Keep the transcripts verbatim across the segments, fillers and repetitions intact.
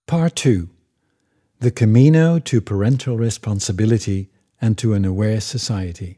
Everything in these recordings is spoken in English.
Part two. The Camino to Parental Responsibility and to an Aware Society.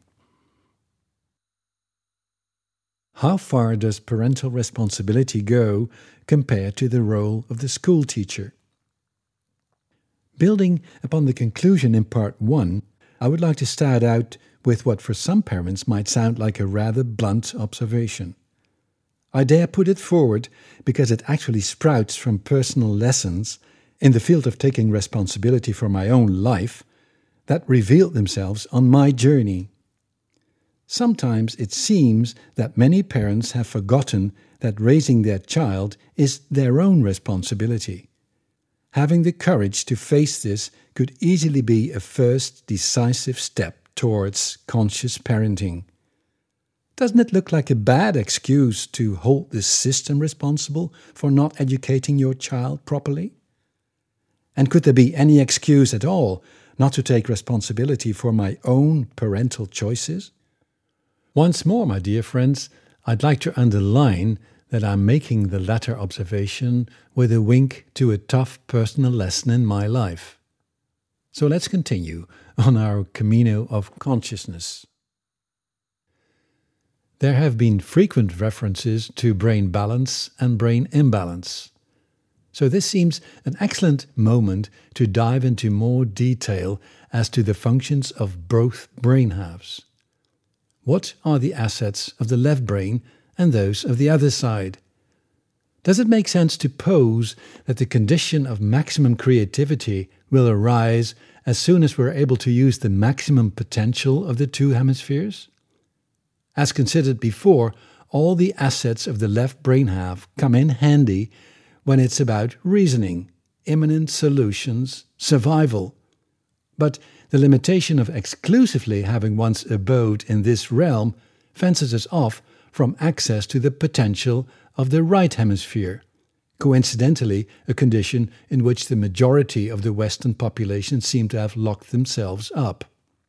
How far does parental responsibility go compared to the role of the school teacher? Building upon the conclusion in part one, I would like to start out with what for some parents might sound like a rather blunt observation. I dare put it forward because it actually sprouts from personal lessons in the field of taking responsibility for my own life that revealed themselves on my journey. Sometimes it seems that many parents have forgotten that raising their child is their own responsibility. Having the courage to face this could easily be a first decisive step towards conscious parenting. Doesn't it look like a bad excuse to hold the system responsible for not educating your child properly? And could there be any excuse at all not to take responsibility for my own parental choices? Once more, my dear friends, I'd like to underline that I'm making the latter observation with a wink to a tough personal lesson in my life. So let's continue on our Camino of Consciousness. There have been frequent references to brain balance and brain imbalance. So this seems an excellent moment to dive into more detail as to the functions of both brain halves. What are the assets of the left brain and those of the other side? Does it make sense to pose that the condition of maximum creativity will arise as soon as we're able to use the maximum potential of the two hemispheres? As considered before, all the assets of the left brain half come in handy when it's about reasoning, imminent solutions, survival. But the limitation of exclusively having one's abode in this realm fences us off from access to the potential of the right hemisphere, coincidentally a condition in which the majority of the Western population seem to have locked themselves up.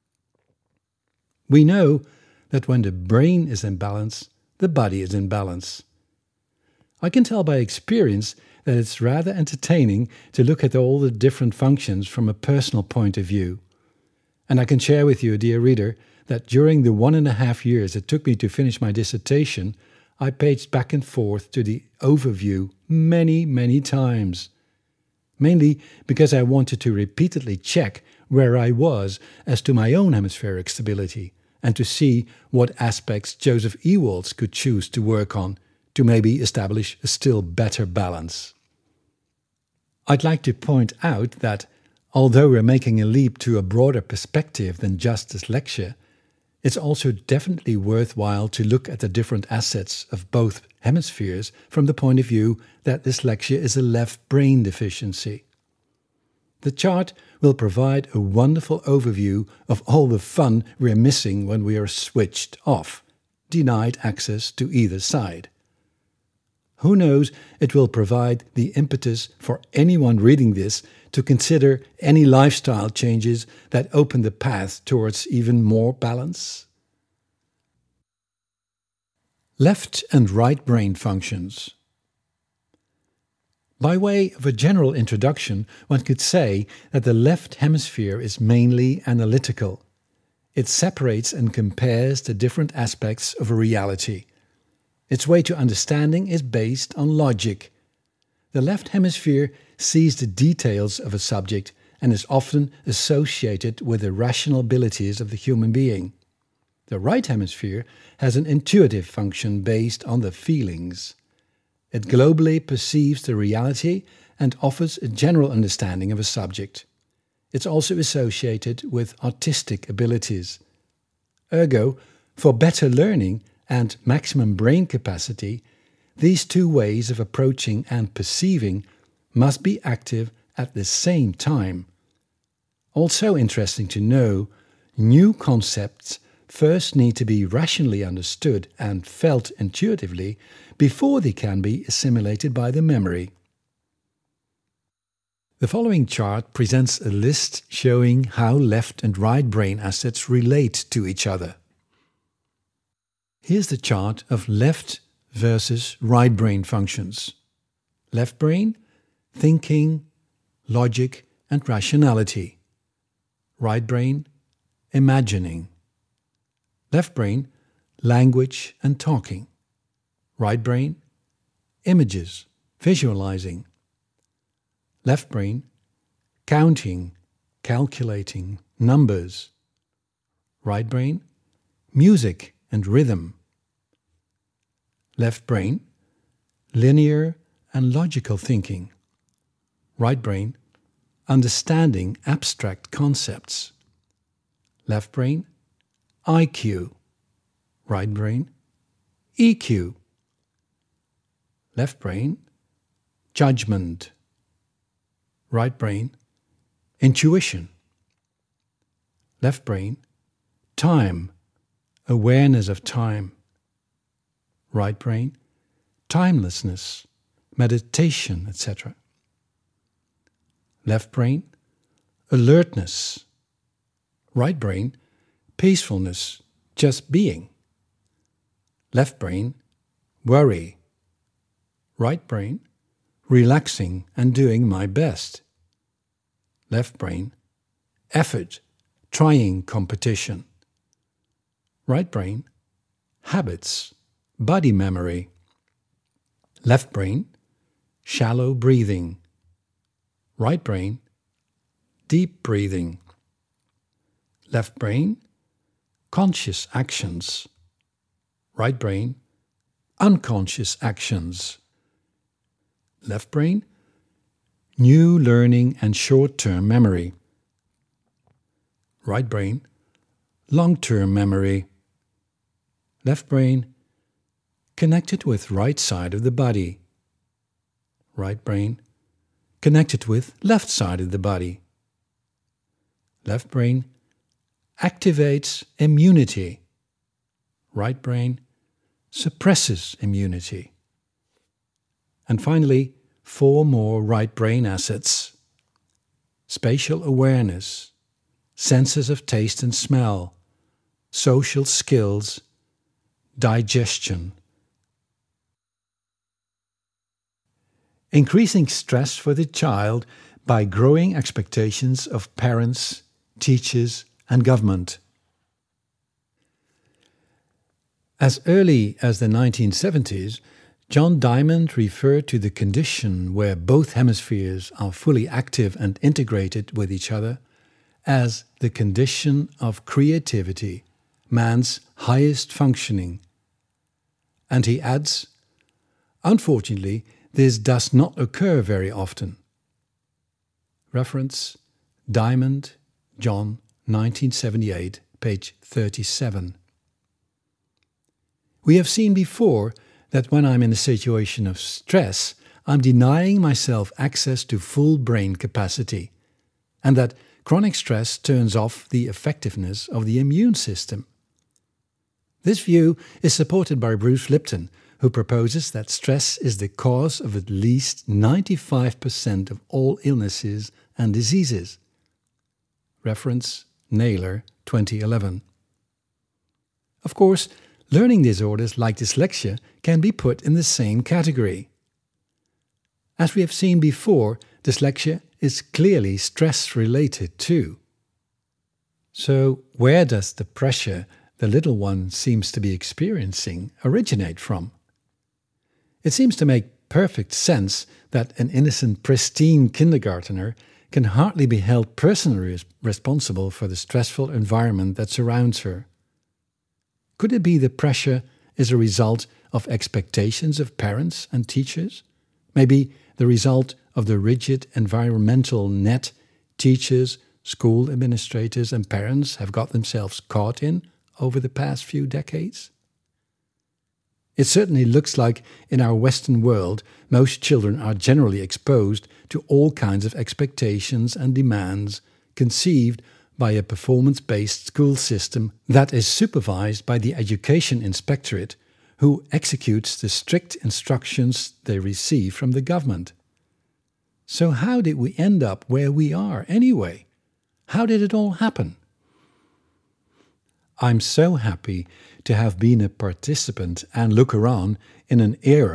We know that when the brain is in balance, the body is in balance. I can tell by experience that it's rather entertaining to look at all the different functions from a personal point of view. And I can share with you, dear reader, that during the one and a half years it took me to finish my dissertation, I paged back and forth to the overview many, many times. Mainly because I wanted to repeatedly check where I was as to my own hemispheric stability and to see what aspects Joseph Ewalds could choose to work on to maybe establish a still better balance. I'd like to point out that, although we're making a leap to a broader perspective than just this lecture, it's also definitely worthwhile to look at the different assets of both hemispheres from the point of view that this lecture is a left brain deficiency. The chart will provide a wonderful overview of all the fun we're missing when we are switched off, denied access to either side. Who knows, it will provide the impetus for anyone reading this to consider any lifestyle changes that open the path towards even more balance. Left and right brain functions. By way of a general introduction, one could say that the left hemisphere is mainly analytical. It separates and compares the different aspects of a reality. Its way to understanding is based on logic. The left hemisphere sees the details of a subject and is often associated with the rational abilities of the human being. The right hemisphere has an intuitive function based on the feelings. It globally perceives the reality and offers a general understanding of a subject. It's also associated with artistic abilities. Ergo, for better learning and maximum brain capacity, these two ways of approaching and perceiving must be active at the same time. Also interesting to know, new concepts first need to be rationally understood and felt intuitively before they can be assimilated by the memory. The following chart presents a list showing how left and right brain assets relate to each other. Here's the chart of left versus right brain functions. Left brain, thinking, logic and rationality. Right brain, imagining. Left brain, language and talking. Right brain, images, visualizing. Left brain, counting, calculating, numbers. Right brain, music and rhythm. Left brain, linear and logical thinking. Right brain, understanding abstract concepts. Left brain, I Q. Right brain, E Q. Left brain, judgment. Right brain, intuition. Left brain, time, awareness of time. Right brain, timelessness, meditation, et cetera. Left brain, alertness. Right brain, peacefulness, just being. Left brain, worry. Right brain, relaxing and doing my best. Left brain, effort, trying competition. Right brain, habits, body memory. Left brain, shallow breathing. Right brain, deep breathing. Left brain, conscious actions. Right brain, unconscious actions. Left brain, new learning and short-term memory. Right brain, long-term memory. Left brain, connected with right side of the body. Right brain, connected with left side of the body. Left brain, activates immunity. Right brain, suppresses immunity. And finally, four more right brain assets. Spatial awareness, senses of taste and smell, social skills, digestion. Increasing stress for the child by growing expectations of parents, teachers, and government. As early as the nineteen seventies, John Diamond referred to the condition where both hemispheres are fully active and integrated with each other as the condition of creativity, man's highest functioning. And he adds, unfortunately, this does not occur very often. Reference Diamond, John, nineteen seventy-eight, page thirty-seven. We have seen before that when I'm in a situation of stress, I'm denying myself access to full brain capacity, and that chronic stress turns off the effectiveness of the immune system. This view is supported by Bruce Lipton, who proposes that stress is the cause of at least ninety-five percent of all illnesses and diseases. Reference Naylor, twenty eleven. Of course, learning disorders like dyslexia can be put in the same category. As we have seen before, dyslexia is clearly stress-related too. So, where does the pressure the little one seems to be experiencing originate from? It seems to make perfect sense that an innocent, pristine kindergartner can hardly be held personally responsible for the stressful environment that surrounds her. Could it be the pressure is a result of expectations of parents and teachers? Maybe the result of the rigid environmental net teachers, school administrators and parents have got themselves caught in over the past few decades? It certainly looks like in our Western world, most children are generally exposed to all kinds of expectations and demands conceived by a performance-based school system that is supervised by the Education Inspectorate, who executes the strict instructions they receive from the government. So how did we end up where we are anyway? How did it all happen? I'm so happy to have been a participant and looker-on in an era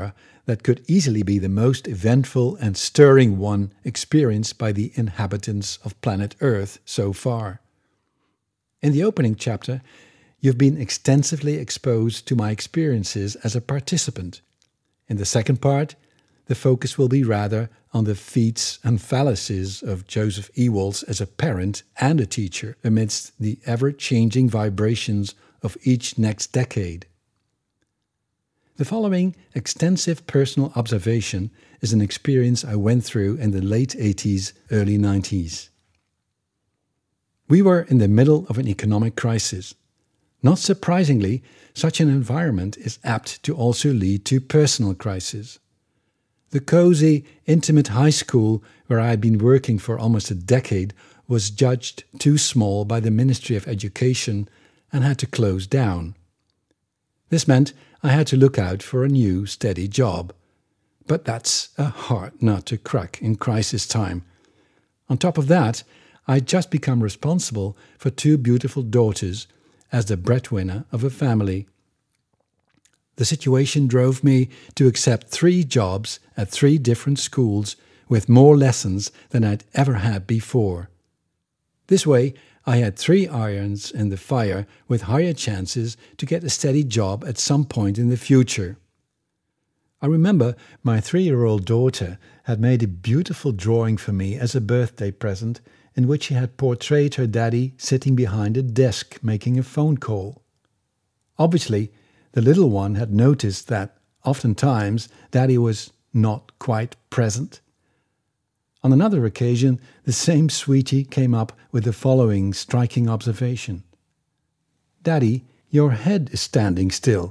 that could easily be the most eventful and stirring one experienced by the inhabitants of planet Earth so far. In the opening chapter, you've been extensively exposed to my experiences as a participant. In the second part, the focus will be rather on the feats and fallacies of Joseph Ewolds as a parent and a teacher amidst the ever-changing vibrations of each next decade. The following extensive personal observation is an experience I went through in the late eighties, early nineties. We were in the middle of an economic crisis. Not surprisingly, such an environment is apt to also lead to personal crises. The cozy, intimate high school where I had been working for almost a decade was judged too small by the Ministry of Education and had to close down. This meant I had to look out for a new, steady job. But that's a hard nut to crack in crisis time. On top of that, I'd just become responsible for two beautiful daughters as the breadwinner of a family. The situation drove me to accept three jobs at three different schools with more lessons than I'd ever had before. This way, I had three irons in the fire with higher chances to get a steady job at some point in the future. I remember my three-year-old daughter had made a beautiful drawing for me as a birthday present in which she had portrayed her daddy sitting behind a desk making a phone call. Obviously, the little one had noticed that oftentimes daddy was not quite present. On another occasion, the same sweetie came up with the following striking observation. "Daddy, your head is standing still."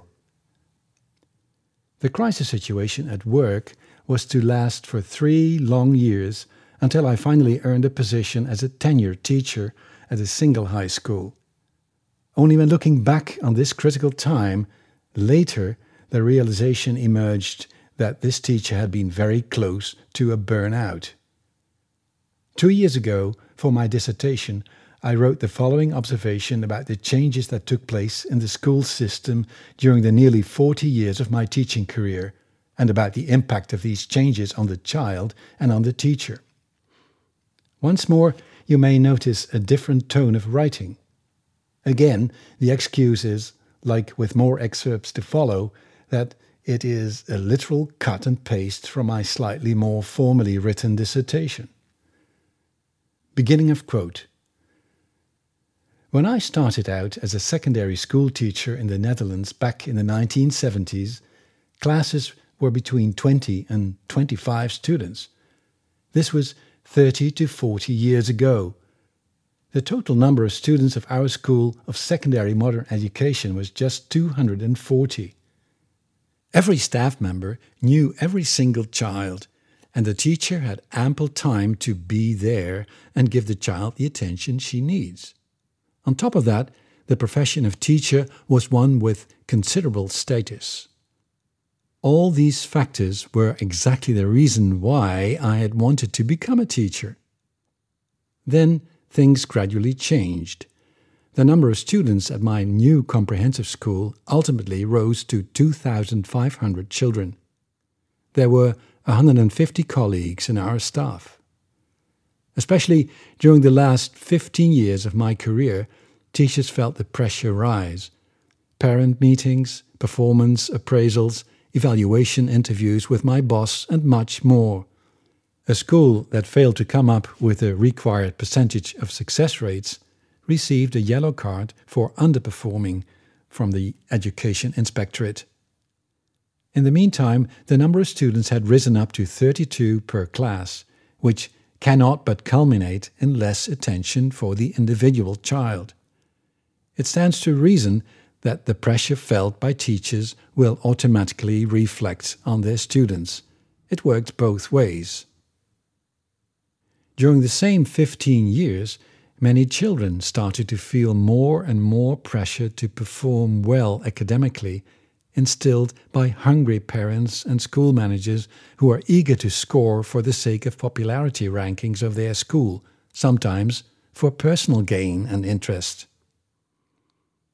The crisis situation at work was to last for three long years until I finally earned a position as a tenured teacher at a single high school. Only when looking back on this critical time, later the realization emerged that this teacher had been very close to a burnout. Two years ago, for my dissertation, I wrote the following observation about the changes that took place in the school system during the nearly forty years of my teaching career, and about the impact of these changes on the child and on the teacher. Once more, you may notice a different tone of writing. Again, the excuse is, like with more excerpts to follow, that it is a literal cut and paste from my slightly more formally written dissertation. Beginning of quote. When I started out as a secondary school teacher in the Netherlands back in the nineteen seventies, classes were between twenty and twenty-five students. This was thirty to forty years ago. The total number of students of our school of secondary modern education was just two hundred forty. Every staff member knew every single child, and the teacher had ample time to be there and give the child the attention she needs. On top of that, the profession of teacher was one with considerable status. All these factors were exactly the reason why I had wanted to become a teacher. Then things gradually changed. The number of students at my new comprehensive school ultimately rose to two thousand five hundred children. There were one hundred fifty colleagues in our staff. Especially during the last fifteen years of my career, teachers felt the pressure rise. Parent meetings, performance appraisals, evaluation interviews with my boss, and much more. A school that failed to come up with a required percentage of success rates received a yellow card for underperforming from the Education Inspectorate. In the meantime, the number of students had risen up to thirty-two per class, which cannot but culminate in less attention for the individual child. It stands to reason that the pressure felt by teachers will automatically reflect on their students. It worked both ways. During the same fifteen years, many children started to feel more and more pressure to perform well academically, instilled by hungry parents and school managers who are eager to score for the sake of popularity rankings of their school, sometimes for personal gain and interest.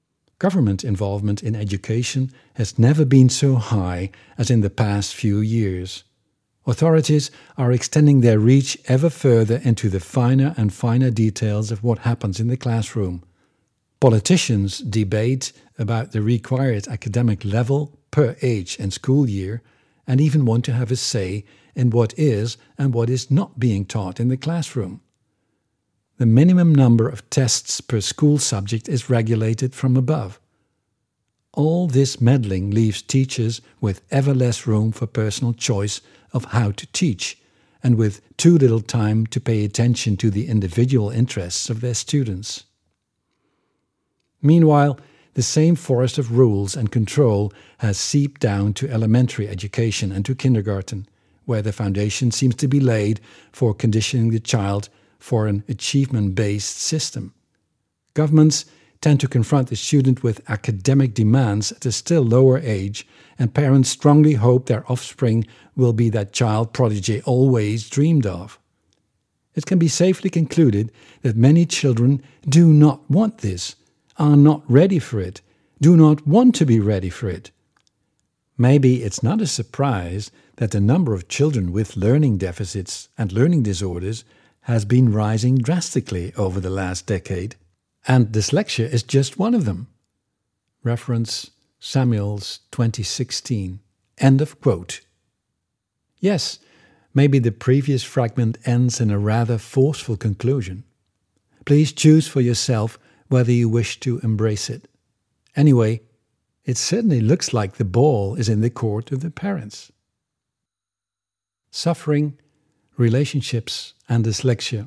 Government involvement in education has never been so high as in the past few years. Authorities are extending their reach ever further into the finer and finer details of what happens in the classroom. Politicians debate about the required academic level per age and school year, and even want to have a say in what is and what is not being taught in the classroom. The minimum number of tests per school subject is regulated from above. All this meddling leaves teachers with ever less room for personal choice of how to teach, and with too little time to pay attention to the individual interests of their students. Meanwhile, the same forest of rules and control has seeped down to elementary education and to kindergarten, where the foundation seems to be laid for conditioning the child for an achievement-based system. Governments tend to confront the student with academic demands at a still lower age, and parents strongly hope their offspring will be that child prodigy always dreamed of. It can be safely concluded that many children do not want this, are not ready for it, do not want to be ready for it. Maybe it's not a surprise that the number of children with learning deficits and learning disorders has been rising drastically over the last decade, and dyslexia is just one of them. Reference Samuels twenty sixteen. End of quote. Yes, maybe the previous fragment ends in a rather forceful conclusion. Please choose for yourself whether you wish to embrace it. Anyway, it certainly looks like the ball is in the court of the parents. Suffering, relationships, and dyslexia.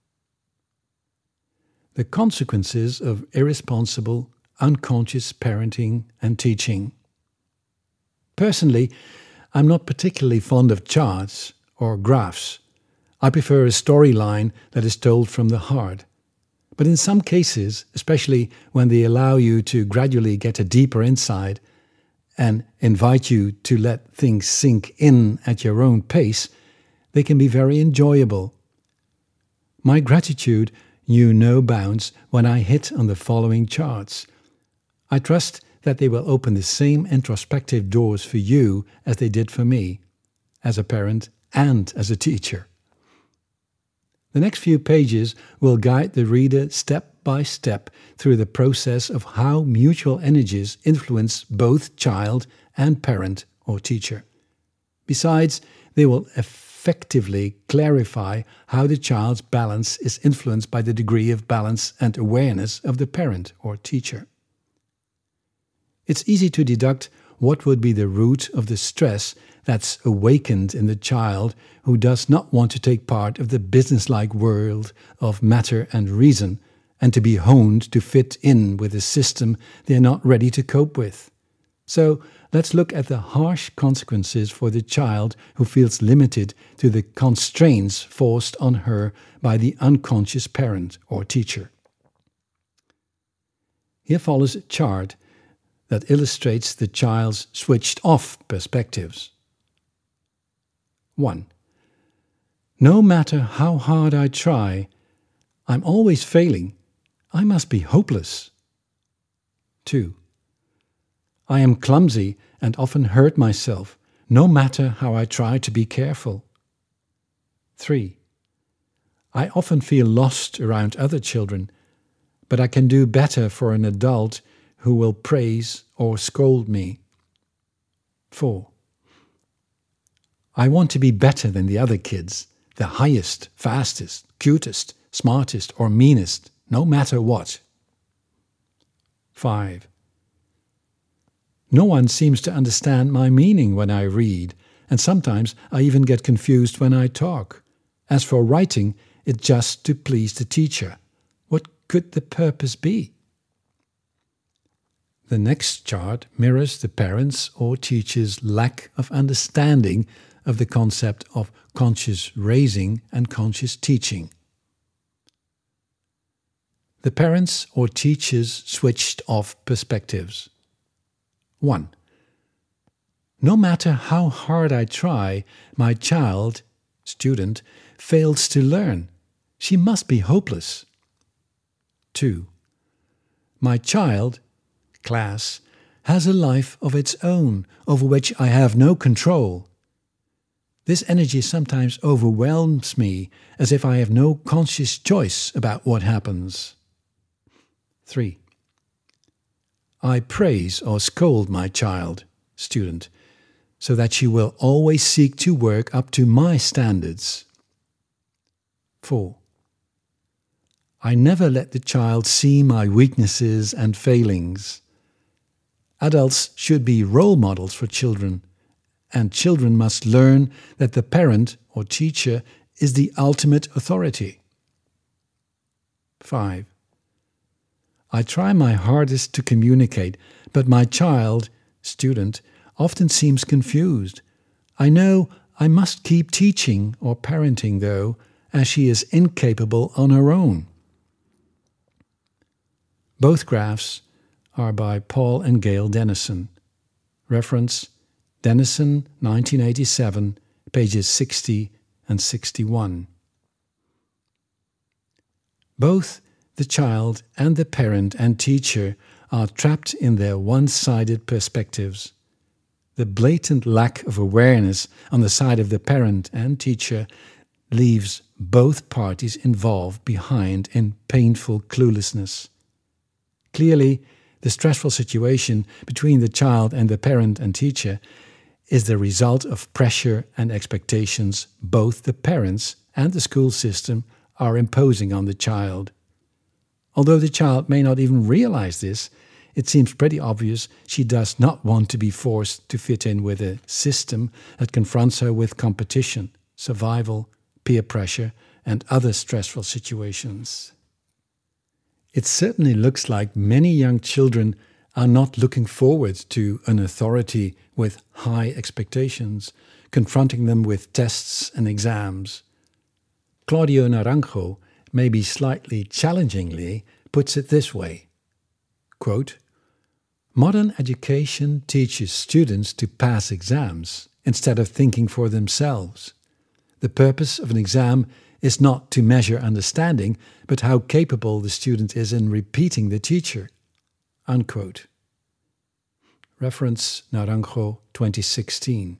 The consequences of irresponsible, unconscious parenting and teaching. Personally, I'm not particularly fond of charts or graphs. I prefer a storyline that is told from the heart. But in some cases, especially when they allow you to gradually get a deeper insight and invite you to let things sink in at your own pace, they can be very enjoyable. My gratitude knew no bounds when I hit on the following charts. I trust that they will open the same introspective doors for you as they did for me, as a parent and as a teacher. The next few pages will guide the reader step by step through the process of how mutual energies influence both child and parent or teacher. Besides, they will effectively clarify how the child's balance is influenced by the degree of balance and awareness of the parent or teacher. It's easy to deduct what would be the root of the stress that's awakened in the child who does not want to take part of the businesslike world of matter and reason, and to be honed to fit in with a system they're not ready to cope with. So let's look at the harsh consequences for the child who feels limited to the constraints forced on her by the unconscious parent or teacher. Here follows a chart that illustrates the child's switched-off perspectives. one. No matter how hard I try, I'm always failing. I must be hopeless. two. I am clumsy and often hurt myself, no matter how I try to be careful. three. I often feel lost around other children, but I can do better for an adult who will praise or scold me. four. I want to be better than the other kids, the highest, fastest, cutest, smartest, or meanest, no matter what. five. No one seems to understand my meaning when I read, and sometimes I even get confused when I talk. As for writing, it's just to please the teacher. What could the purpose be? The next chart mirrors the parents' or teacher's lack of understanding of the concept of conscious raising and conscious teaching. The parents' or teacher's switched-off perspectives. one. No matter how hard I try, my child, student, fails to learn. She must be hopeless. two. My child class, has a life of its own over which I have no control. This energy sometimes overwhelms me as if I have no conscious choice about what happens. three. I praise or scold my child, student, so that she will always seek to work up to my standards. four. I never let the child see my weaknesses and failings. Adults should be role models for children, and children must learn that the parent or teacher is the ultimate authority. five. I try my hardest to communicate, but my child, student, often seems confused. I know I must keep teaching or parenting, though, as she is incapable on her own. Both graphs are by Paul and Gail Dennison. Reference Dennison, nineteen eighty-seven, pages sixty and sixty-one. Both the child and the parent and teacher are trapped in their one-sided perspectives. The blatant lack of awareness on the side of the parent and teacher leaves both parties involved behind in painful cluelessness. Clearly, the stressful situation between the child and the parent and teacher is the result of pressure and expectations both the parents and the school system are imposing on the child. Although the child may not even realize this, it seems pretty obvious she does not want to be forced to fit in with a system that confronts her with competition, survival, peer pressure, and other stressful situations. It certainly looks like many young children are not looking forward to an authority with high expectations, confronting them with tests and exams. Claudio Naranjo, maybe slightly challengingly, puts it this way, quote, "Modern education teaches students to pass exams instead of thinking for themselves. The purpose of an exam is not to measure understanding, but how capable the student is in repeating the teacher." Unquote. Reference Naranjo, twenty sixteen.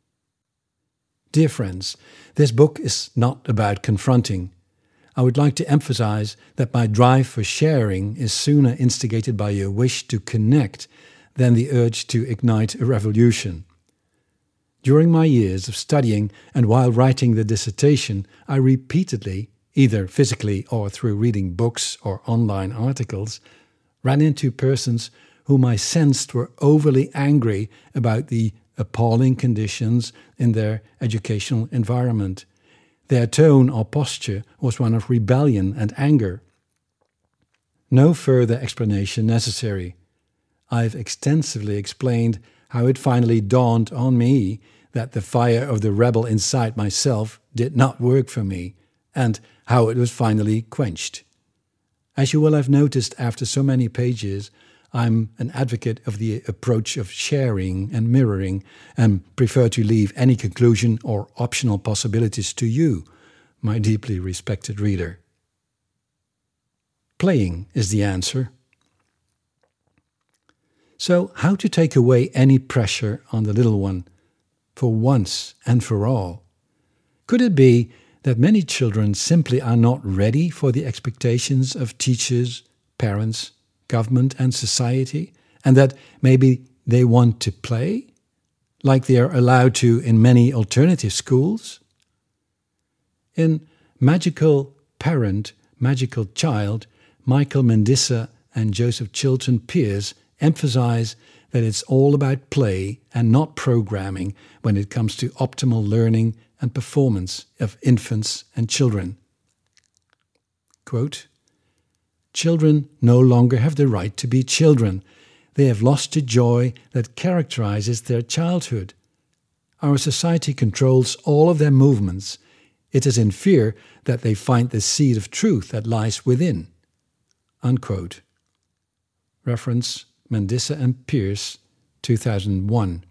Dear friends, this book is not about confronting. I would like to emphasize that my drive for sharing is sooner instigated by a wish to connect than the urge to ignite a revolution. During my years of studying and while writing the dissertation, I repeatedly, either physically or through reading books or online articles, ran into persons whom I sensed were overly angry about the appalling conditions in their educational environment. Their tone or posture was one of rebellion and anger. No further explanation necessary. I've extensively explained how it finally dawned on me that the fire of the rebel inside myself did not work for me, and how it was finally quenched. As you will have noticed after so many pages, I'm an advocate of the approach of sharing and mirroring, and prefer to leave any conclusion or optional possibilities to you, my deeply respected reader. Playing is the answer. So, how to take away any pressure on the little one, for once and for all? Could it be that many children simply are not ready for the expectations of teachers, parents, government and society, and that maybe they want to play, like they are allowed to in many alternative schools? In Magical Parent, Magical Child, Michael Mendissa and Joseph Chilton Pearce emphasize that it's all about play and not programming when it comes to optimal learning and performance of infants and children. Quote, "Children no longer have the right to be children. They have lost the joy that characterizes their childhood. Our society controls all of their movements. It is in fear that they find the seed of truth that lies within." Unquote. Reference Mendissa and Pearce, two thousand one.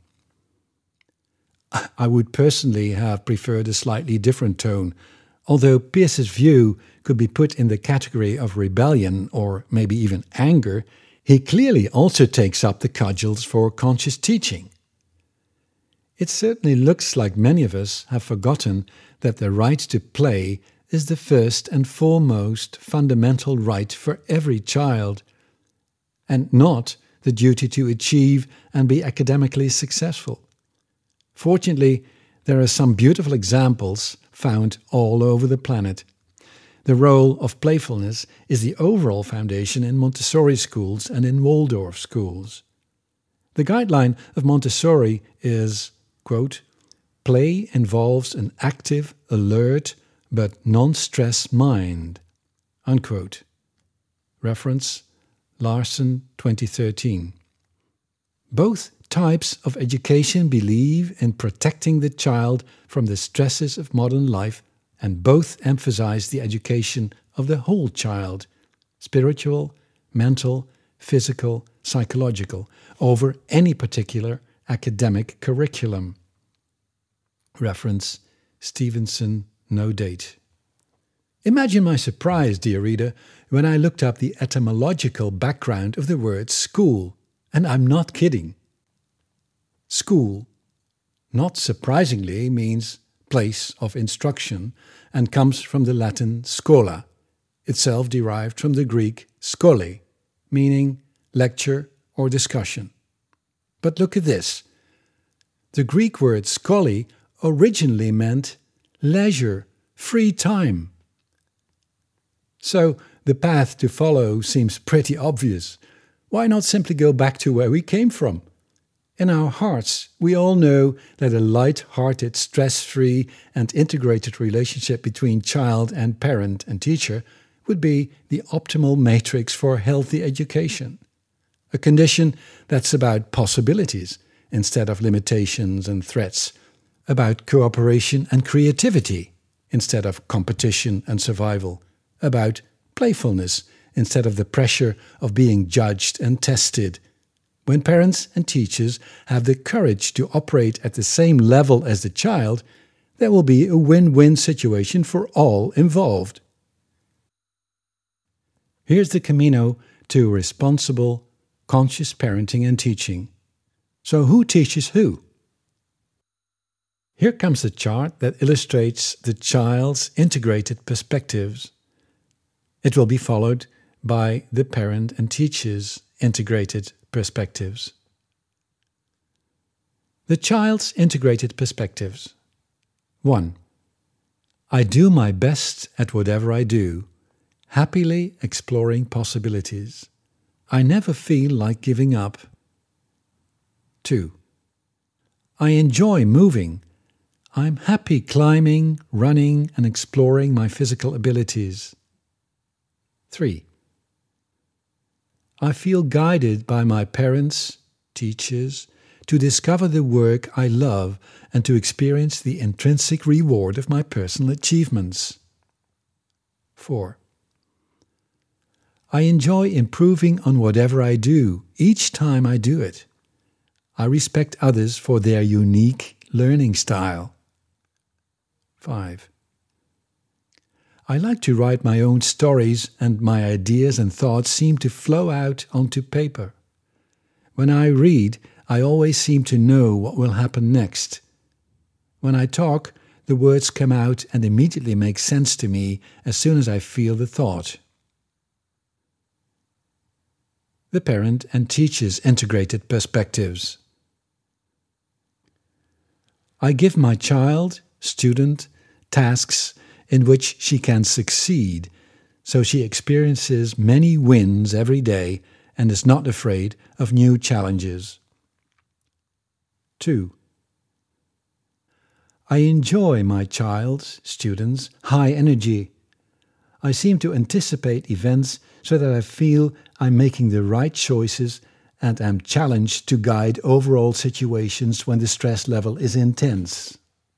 I would personally have preferred a slightly different tone. Although Pearce's view could be put in the category of rebellion or maybe even anger, he clearly also takes up the cudgels for conscious teaching. It certainly looks like many of us have forgotten that the right to play is the first and foremost fundamental right for every child, and not the duty to achieve and be academically successful. Fortunately, there are some beautiful examples found all over the planet. The role of playfulness is the overall foundation in Montessori schools and in Waldorf schools. The guideline of Montessori is, quote, "Play involves an active, alert, but non-stress mind," unquote. Reference Larson, twenty thirteen. Both types of education believe in protecting the child from the stresses of modern life, and both emphasize the education of the whole child, spiritual, mental, physical, psychological, over any particular academic curriculum. Reference Stevenson, no date. Imagine my surprise, dear reader, when I looked up the etymological background of the word school, and I'm not kidding. School, not surprisingly, means place of instruction and comes from the Latin schola, itself derived from the Greek schole, meaning lecture or discussion. But look at this. The Greek word schole originally meant leisure, free time. So the path to follow seems pretty obvious. Why not simply go back to where we came from? In our hearts, we all know that a light-hearted, stress-free and integrated relationship between child and parent and teacher would be the optimal matrix for healthy education. A condition that's about possibilities instead of limitations and threats, about cooperation and creativity instead of competition and survival, about playfulness instead of the pressure of being judged and tested. When parents and teachers have the courage to operate at the same level as the child, there will be a win-win situation for all involved. Here's the Camino to responsible, conscious parenting and teaching. So who teaches who? Here comes a chart that illustrates the child's integrated perspectives. It will be followed by the parent and teacher's integrated perspectives. The child's integrated perspectives. one. I do my best at whatever I do, happily exploring possibilities. I never feel like giving up. two. I enjoy moving. I'm happy climbing, running, and exploring my physical abilities. three. I feel guided by my parents, teachers, to discover the work I love and to experience the intrinsic reward of my personal achievements. four. I enjoy improving on whatever I do, each time I do it. I respect others for their unique learning style. five. I like to write my own stories, and my ideas and thoughts seem to flow out onto paper. When I read, I always seem to know what will happen next. When I talk, the words come out and immediately make sense to me as soon as I feel the thought. The parent and teacher's integrated perspectives. I give my child, student, tasks in which she can succeed, so she experiences many wins every day and is not afraid of new challenges. two. I enjoy my child's, students' high energy. I seem to anticipate events so that I feel I'm making the right choices and am challenged to guide overall situations when the stress level is intense.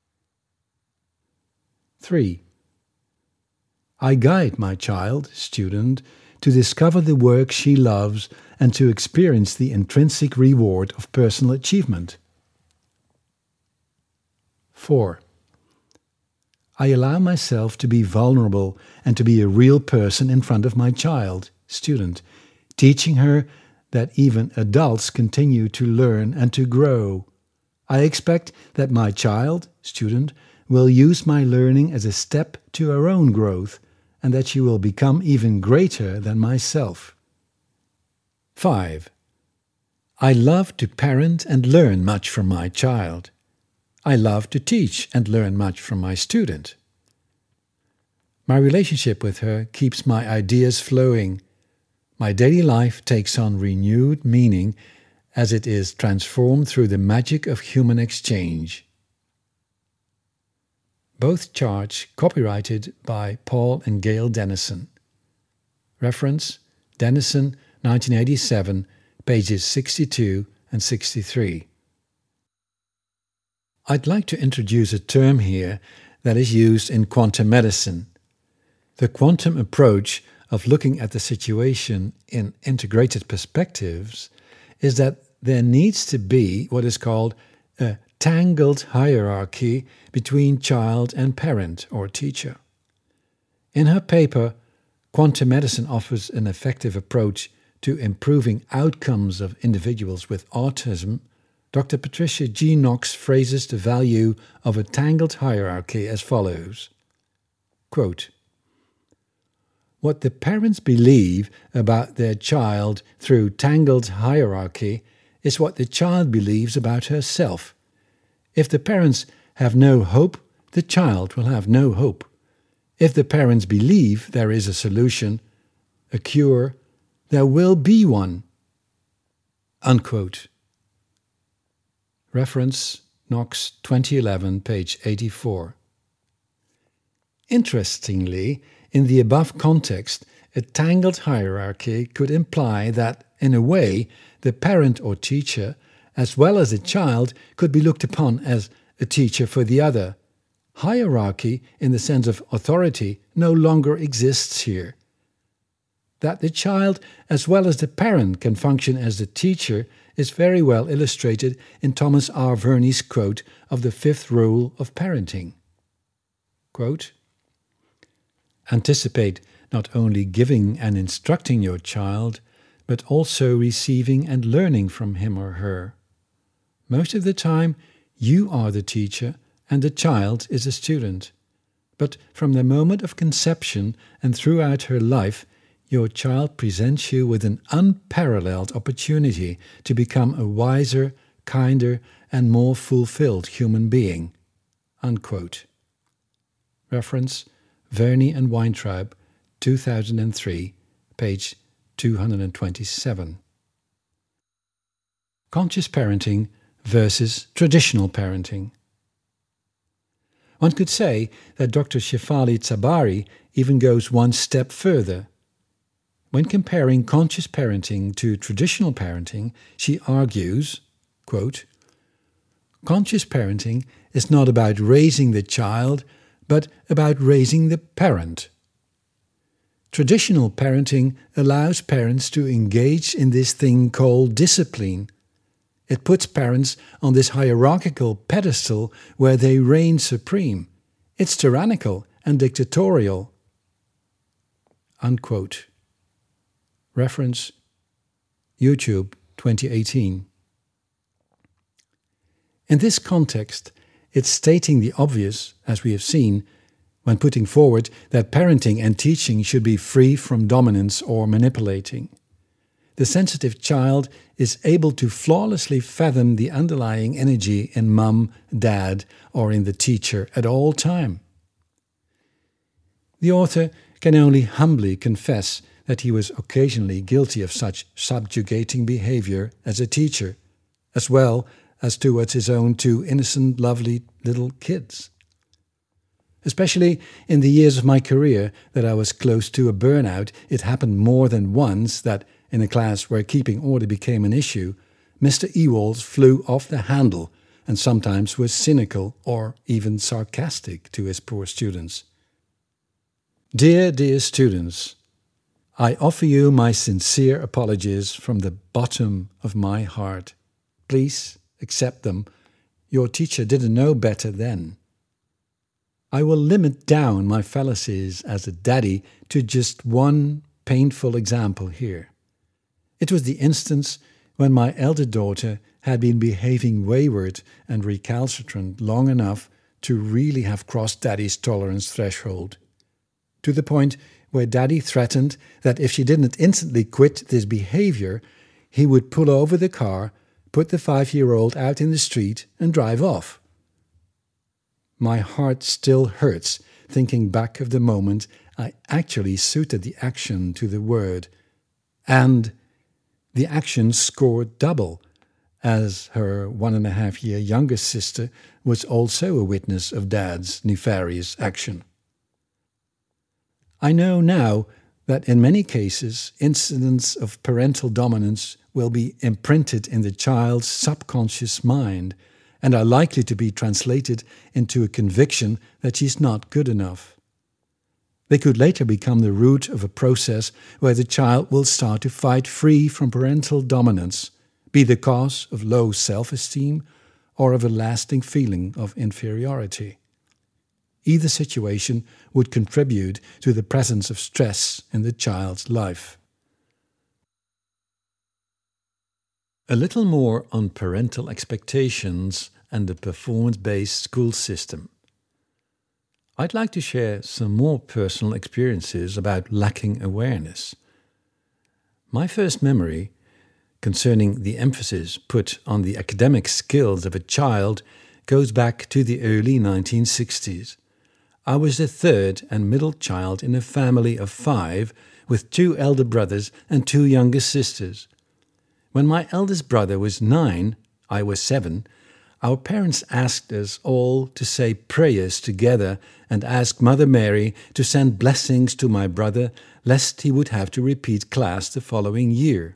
three. I guide my child, student, to discover the work she loves and to experience the intrinsic reward of personal achievement. four. I allow myself to be vulnerable and to be a real person in front of my child, student, teaching her that even adults continue to learn and to grow. I expect that my child, student, will use my learning as a step to her own growth, and that she will become even greater than myself. five. I love to parent and learn much from my child. I love to teach and learn much from my student. My relationship with her keeps my ideas flowing. My daily life takes on renewed meaning as it is transformed through the magic of human exchange. Both charts copyrighted by Paul and Gail Dennison. Reference: Dennison, nineteen eighty-seven, pages sixty-two and sixty-three. I'd like to introduce a term here that is used in quantum medicine. The quantum approach of looking at the situation in integrated perspectives is that there needs to be what is called a tangled hierarchy between child and parent or teacher. In her paper, Quantum Medicine offers an effective approach to improving outcomes of individuals with autism. Doctor Patricia G. Knox phrases the value of a tangled hierarchy as follows. Quote, "What the parents believe about their child through tangled hierarchy is what the child believes about herself. If the parents have no hope, the child will have no hope. If the parents believe there is a solution, a cure, there will be one." Unquote. Reference: Knox, twenty eleven, page eighty-four. Interestingly, in the above context, a tangled hierarchy could imply that, in a way, the parent or teacher, as well as the child, could be looked upon as a teacher for the other. Hierarchy, in the sense of authority, no longer exists here. That the child, as well as the parent, can function as the teacher is very well illustrated in Thomas R. Verney's quote of the fifth rule of parenting. Quote, "Anticipate not only giving and instructing your child, but also receiving and learning from him or her. Most of the time, you are the teacher and the child is a student. But from the moment of conception and throughout her life, your child presents you with an unparalleled opportunity to become a wiser, kinder, and more fulfilled human being." Unquote. Reference: Verney and Weintraub, two thousand three, page two hundred twenty-seven. Conscious parenting versus traditional parenting. One could say that Doctor Shefali Tsabary even goes one step further. When comparing conscious parenting to traditional parenting, she argues, quote, "Conscious parenting is not about raising the child, but about raising the parent. Traditional parenting allows parents to engage in this thing called discipline. It puts parents on this hierarchical pedestal where they reign supreme. It's tyrannical and dictatorial." Unquote. Reference: YouTube, twenty eighteen. In this context, it's stating the obvious, as we have seen, when putting forward that parenting and teaching should be free from dominance or manipulating. The sensitive child is able to flawlessly fathom the underlying energy in mum, dad, or in the teacher at all time. The author can only humbly confess that he was occasionally guilty of such subjugating behavior as a teacher, as well as towards his own two innocent, lovely little kids. Especially in the years of my career that I was close to a burnout, it happened more than once that, in a class where keeping order became an issue, Mister Ewalds flew off the handle and sometimes was cynical or even sarcastic to his poor students. Dear, dear students, I offer you my sincere apologies from the bottom of my heart. Please accept them. Your teacher didn't know better then. I will limit down my fallacies as a daddy to just one painful example here. It was the instance when my elder daughter had been behaving wayward and recalcitrant long enough to really have crossed Daddy's tolerance threshold, to the point where Daddy threatened that if she didn't instantly quit this behavior, he would pull over the car, put the five-year-old out in the street and drive off. My heart still hurts thinking back of the moment I actually suited the action to the word, and the action scored double, as her one and a half year younger sister was also a witness of Dad's nefarious action. I know now that in many cases, incidents of parental dominance will be imprinted in the child's subconscious mind and are likely to be translated into a conviction that she's not good enough. They could later become the root of a process where the child will start to fight free from parental dominance, be the cause of low self-esteem or of a lasting feeling of inferiority. Either situation would contribute to the presence of stress in the child's life. A little more on parental expectations and the performance-based school system. I'd like to share some more personal experiences about lacking awareness. My first memory concerning the emphasis put on the academic skills of a child goes back to the early nineteen sixties. I was the third and middle child in a family of five with two elder brothers and two younger sisters. When my eldest brother was nine, I was seven, our parents asked us all to say prayers together and ask Mother Mary to send blessings to my brother lest he would have to repeat class the following year.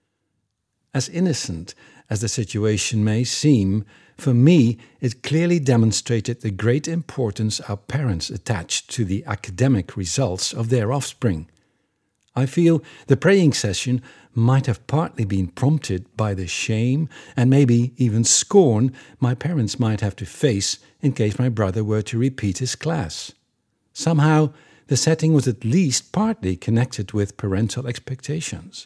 As innocent as the situation may seem, for me it clearly demonstrated the great importance our parents attached to the academic results of their offspring. I feel the praying session might have partly been prompted by the shame and maybe even scorn my parents might have to face in case my brother were to repeat his class. Somehow, the setting was at least partly connected with parental expectations.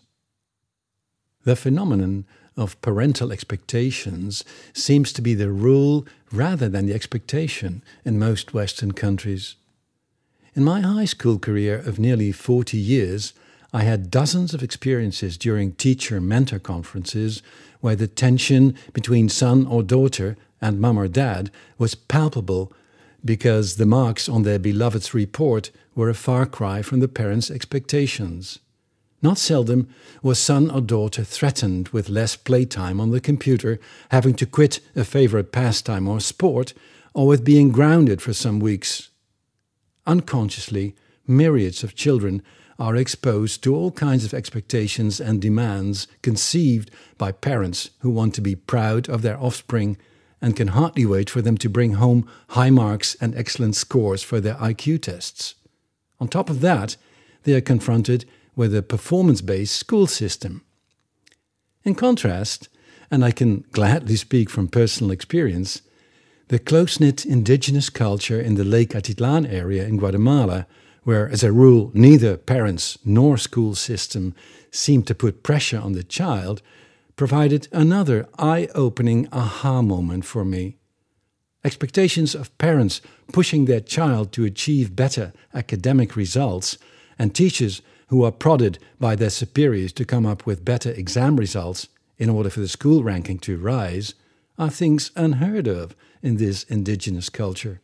The phenomenon of parental expectations seems to be the rule rather than the expectation in most Western countries. In my high school career of nearly forty years, I had dozens of experiences during teacher-mentor conferences where the tension between son or daughter and mum or dad was palpable because the marks on their beloved's report were a far cry from the parents' expectations. Not seldom was son or daughter threatened with less playtime on the computer, having to quit a favorite pastime or sport, or with being grounded for some weeks. Unconsciously, myriads of children are exposed to all kinds of expectations and demands conceived by parents who want to be proud of their offspring and can hardly wait for them to bring home high marks and excellent scores for their I Q tests. On top of that, they are confronted with a performance-based school system. In contrast, and I can gladly speak from personal experience, the close-knit indigenous culture in the Lake Atitlan area in Guatemala, where, as a rule, neither parents nor school system seemed to put pressure on the child, provided another eye-opening aha moment for me. Expectations of parents pushing their child to achieve better academic results and teachers who are prodded by their superiors to come up with better exam results in order for the school ranking to rise are things unheard of in this indigenous culture.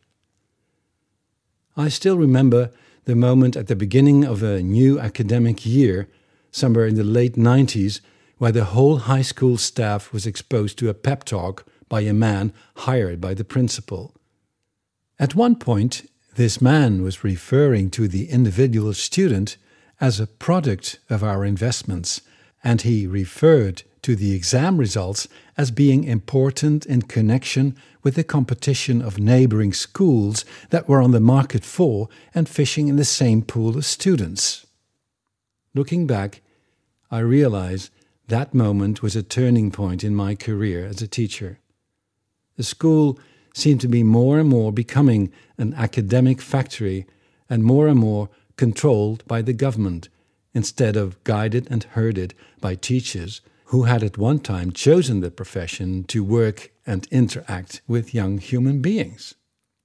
I still remember the moment at the beginning of a new academic year, somewhere in the late nineties, where the whole high school staff was exposed to a pep talk by a man hired by the principal. At one point, this man was referring to the individual student as a product of our investments, and he referred to the exam results as being important in connection with the competition of neighboring schools that were on the market for and fishing in the same pool of students. Looking back, I realize that moment was a turning point in my career as a teacher. The school seemed to be more and more becoming an academic factory and more and more controlled by the government, instead of guided and herded by teachers who had at one time chosen the profession to work and interact with young human beings.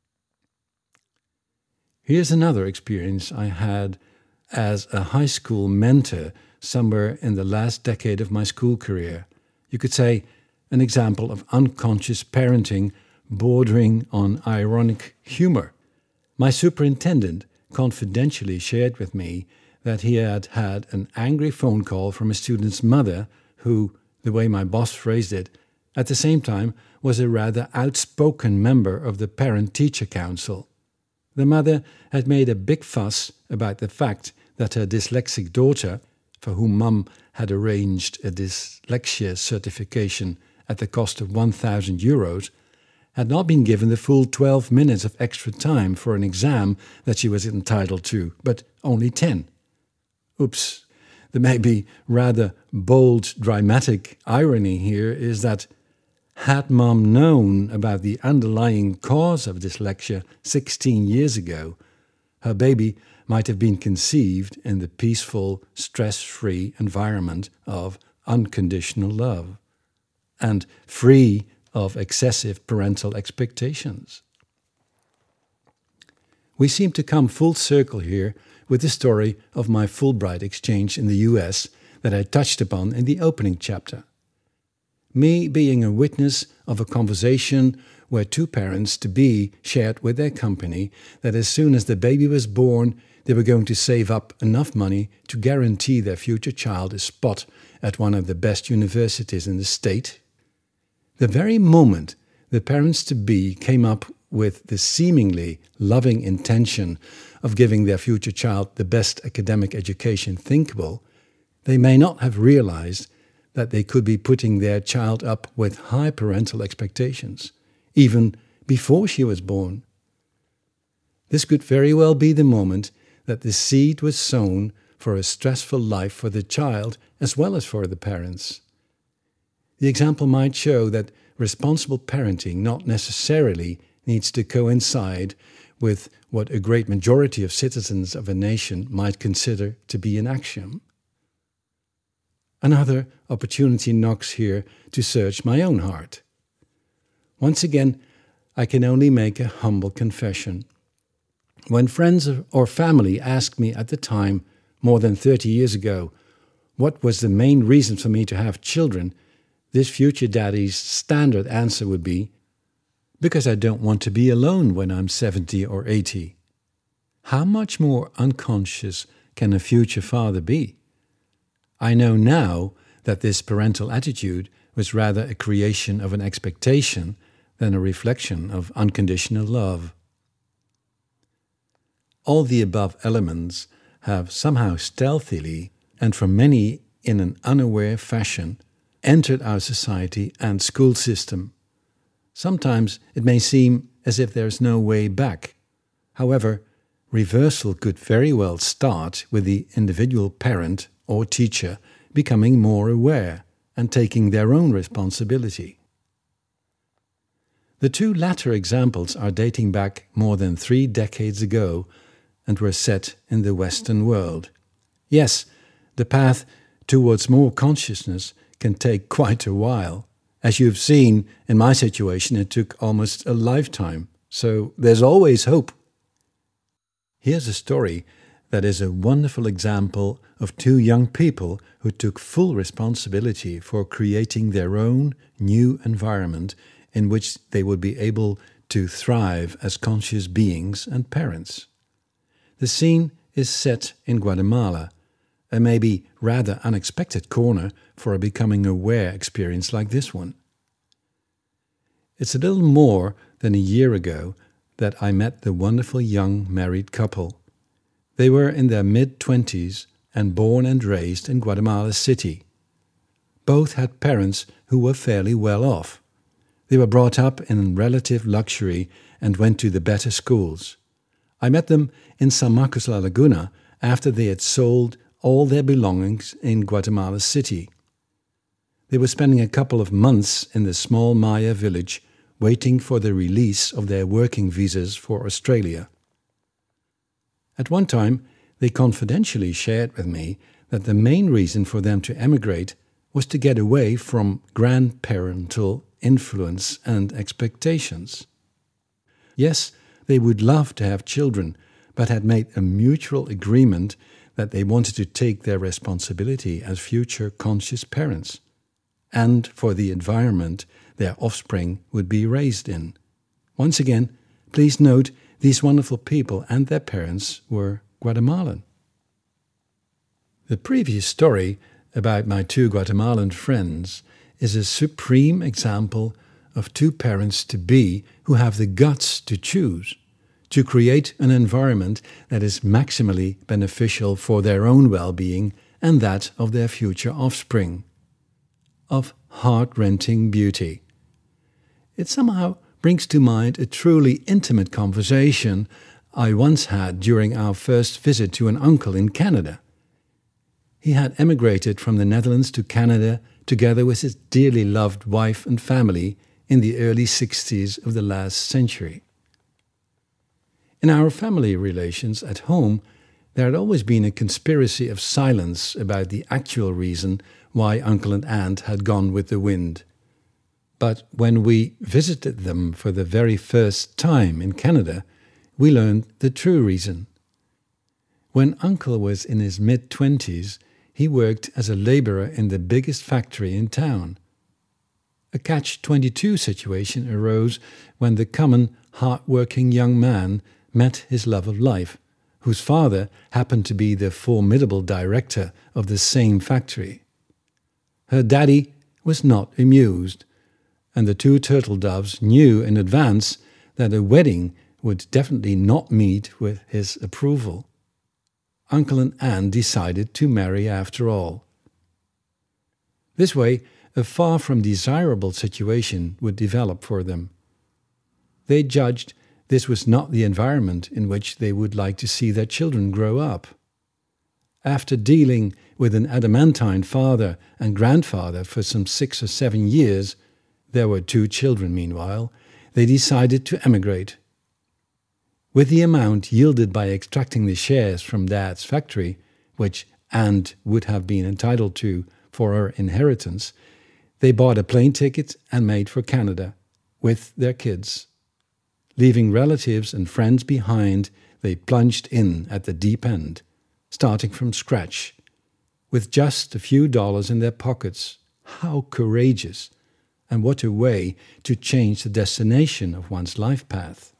Here's another experience I had as a high school mentor somewhere in the last decade of my school career. You could say an example of unconscious parenting bordering on ironic humor. My superintendent confidentially shared with me that he had had an angry phone call from a student's mother who, the way my boss phrased it, at the same time was a rather outspoken member of the parent-teacher council. The mother had made a big fuss about the fact that her dyslexic daughter, for whom Mum had arranged a dyslexia certification at the cost of one thousand euros, had not been given the full twelve minutes of extra time for an exam that she was entitled to, but only ten. Oops, the maybe rather bold, dramatic irony here is that had Mum known about the underlying cause of dyslexia sixteen years ago, her baby might have been conceived in the peaceful, stress-free environment of unconditional love and free of excessive parental expectations. We seem to come full circle here with the story of my Fulbright exchange in the U S that I touched upon in the opening chapter. Me being a witness of a conversation where two parents-to-be shared with their company that as soon as the baby was born, they were going to save up enough money to guarantee their future child a spot at one of the best universities in the state. The very moment the parents-to-be came up with the seemingly loving intention of giving their future child the best academic education thinkable, they may not have realized that they could be putting their child up with high parental expectations, even before she was born. This could very well be the moment that the seed was sown for a stressful life for the child as well as for the parents. The example might show that responsible parenting not necessarily needs to coincide with what a great majority of citizens of a nation might consider to be an axiom. Another opportunity knocks here to search my own heart. Once again, I can only make a humble confession. When friends or family asked me at the time, more than thirty years ago, what was the main reason for me to have children, this future daddy's standard answer would be, because I don't want to be alone when I'm seventy or eighty. How much more unconscious can a future father be? I know now that this parental attitude was rather a creation of an expectation than a reflection of unconditional love. All the above elements have somehow stealthily, and for many in an unaware fashion, entered our society and school system. Sometimes it may seem as if there's no way back. However, reversal could very well start with the individual parent or teacher becoming more aware and taking their own responsibility. The two latter examples are dating back more than three decades ago and were set in the Western world. Yes, the path towards more consciousness can take quite a while. As you've seen, in my situation, it took almost a lifetime, so there's always hope. Here's a story that is a wonderful example of two young people who took full responsibility for creating their own new environment in which they would be able to thrive as conscious beings and parents. The scene is set in Guatemala, a maybe rather unexpected corner for a becoming aware experience like this one. It's a little more than a year ago that I met the wonderful young married couple. They were in their mid-twenties and born and raised in Guatemala City. Both had parents who were fairly well off. They were brought up in relative luxury and went to the better schools. I met them in San Marcos La Laguna after they had sold all their belongings in Guatemala City. They were spending a couple of months in the small Maya village waiting for the release of their working visas for Australia. At one time, they confidentially shared with me that the main reason for them to emigrate was to get away from grandparental influence and expectations. Yes, they would love to have children, but had made a mutual agreement that they wanted to take their responsibility as future conscious parents, and for the environment their offspring would be raised in. Once again, please note these wonderful people and their parents were Guatemalan. The previous story about my two Guatemalan friends is a supreme example of two parents-to-be who have the guts to choose, to create an environment that is maximally beneficial for their own well-being and that of their future offspring. Of heart-rending beauty. It somehow brings to mind a truly intimate conversation I once had during our first visit to an uncle in Canada. He had emigrated from the Netherlands to Canada together with his dearly loved wife and family in the early sixties of the last century. In our family relations at home, there had always been a conspiracy of silence about the actual reason why uncle and aunt had gone with the wind. But when we visited them for the very first time in Canada, we learned the true reason. When uncle was in his mid-twenties, he worked as a labourer in the biggest factory in town. A catch twenty-two situation arose when the common, hard-working young man met his love of life, whose father happened to be the formidable director of the same factory. Her daddy was not amused, and the two turtle doves knew in advance that a wedding would definitely not meet with his approval. Uncle and aunt decided to marry after all. This way, a far from desirable situation would develop for them. They judged this was not the environment in which they would like to see their children grow up. After dealing with an adamantine father and grandfather for some six or seven years, there were two children meanwhile, they decided to emigrate. With the amount yielded by extracting the shares from Dad's factory, which Aunt would have been entitled to for her inheritance, they bought a plane ticket and made for Canada, with their kids. Leaving relatives and friends behind, they plunged in at the deep end, starting from scratch, with just a few dollars in their pockets. How courageous, and what a way to change the destination of one's life path.